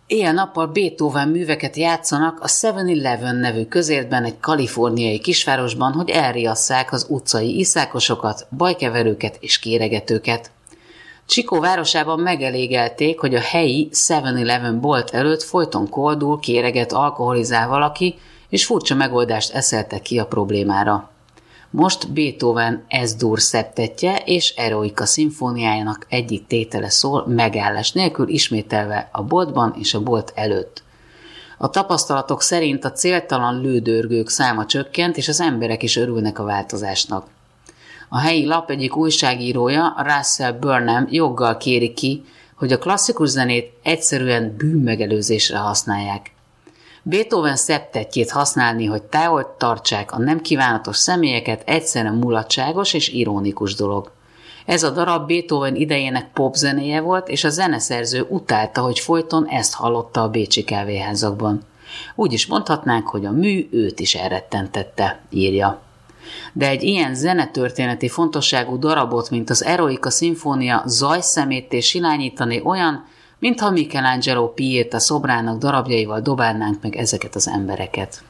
Éjjel-nappal Beethoven műveket játszanak a 7-Eleven nevű közértben egy kaliforniai kisvárosban, hogy elriasszák az utcai iszákosokat, bajkeverőket és kéregetőket. Chico városában megelégelték, hogy a helyi 7-Eleven bolt előtt folyton koldul, kéreget, alkoholizál valaki, és furcsa megoldást eszeltek ki a problémára. Most Beethoven S-dur szeptetje és Eroica szimfóniájának egyik tétele szól megállás nélkül ismételve a boltban és a bolt előtt. A tapasztalatok szerint a céltalan lődörgők száma csökkent, és az emberek is örülnek a változásnak. A helyi lap egyik újságírója, Russell Burnham joggal kéri ki, hogy a klasszikus zenét egyszerűen bűnmegelőzésre használják. Beethoven szeptetjét használni, hogy távol tartsák a nem kívánatos személyeket, egyszerűen mulatságos és ironikus dolog. Ez a darab Beethoven idejének popzenéje volt, és a zeneszerző utálta, hogy folyton ezt hallotta a bécsi kávéházakban. Úgy is mondhatnánk, hogy a mű őt is elrettentette, írja. De egy ilyen zenetörténeti fontosságú darabot, mint az Eroica szimfónia zajszemétté silányítani olyan, mintha Michelangelo Pieta szobrának darabjaival dobálnánk meg ezeket az embereket.